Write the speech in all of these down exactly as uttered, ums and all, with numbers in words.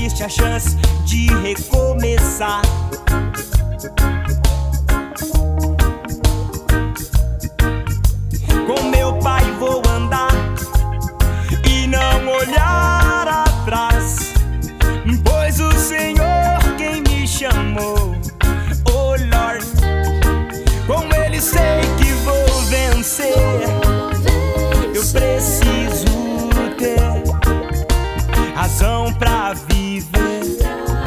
existe a chance de recomeçar. Com meu Pai vou andar e não olhar atrás, pois o Senhor quem me chamou, oh Lord, com Ele sei que vou vencer. Eu preciso ter razão pra viver,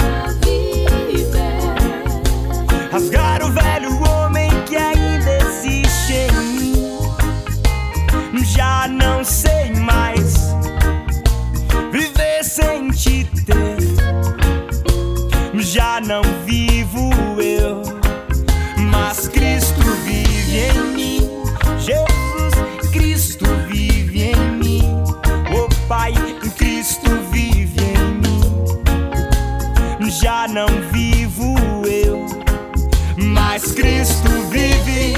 rasgar o velho homem que ainda existe em mim. Já não sei mais viver sem te ter. Já não vivo eu, mas Cristo vive em mim. Jesus Cristo vive em mim. O Pai Cristo vive em mim. Já não vivo eu, mas Cristo vive.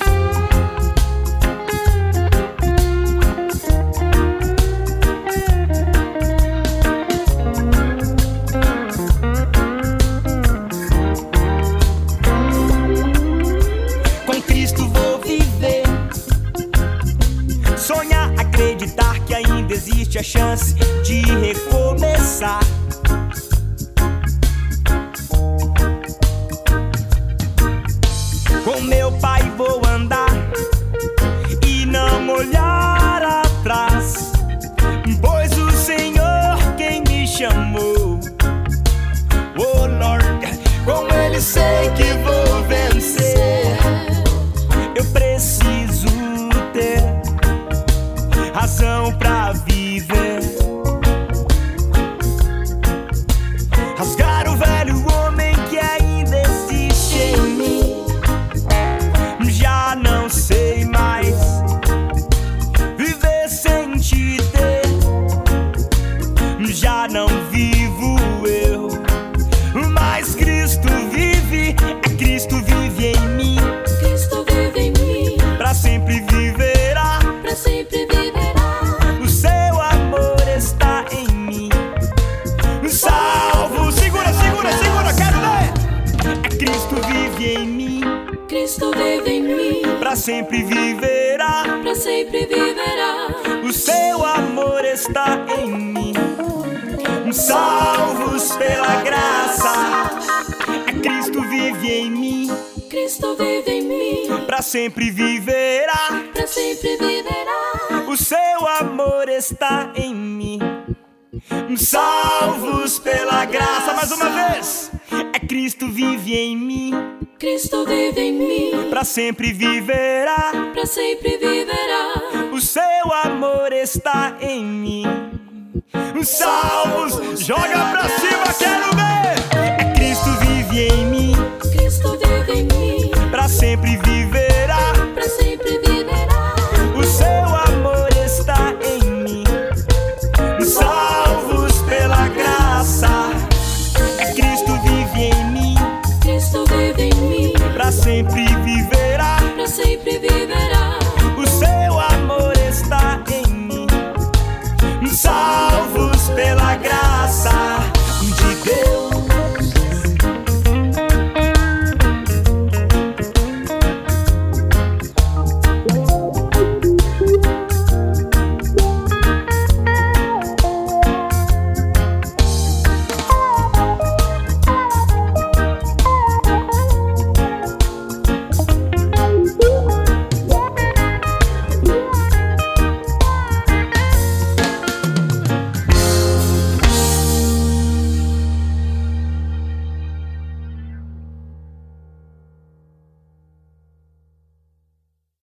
Com Cristo vou viver, sonhar, acreditar que ainda existe a chance de recomeçar. Com meu Pai vou andar e não olhar atrás, pois o Senhor quem me chamou, oh Lord, com Ele sei que vou vencer. Eu preciso ter razão pra viver, rasgar o velho homem que ainda existe em mim. Já não sei mais viver sem te ter. Já não vivo eu, mas Cristo vive. É Cristo vive em mim. Cristo vive em mim. Pra sempre viverá. Pra sempre viverá. O seu amor está em mim. Salvo. Segura, segura, segura, quero ver. É Cristo vive em mim. Cristo vive em mim. Pra sempre viverá. Pra sempre viverá. O seu amor está em mim. Salvos pela graça. É Cristo vive em mim. Cristo vive em mim. Pra sempre viverá. Pra sempre viverá. O seu amor está em mim. Salvos pela graça. Mais uma vez. É Cristo vive em mim. Cristo vive em mim. Pra sempre viverá. Pra sempre viverá. O seu amor está em mim. Salvos, joga pra cima, quero ver. É Cristo vive em mim. Cristo vive em mim. Pra sempre viverá. Pra sempre viverá. O seu amor está em mim. Salvos pela graça. É Cristo vive em mim. Cristo vive em mim. Pra sempre viverá. Pra sempre viverá.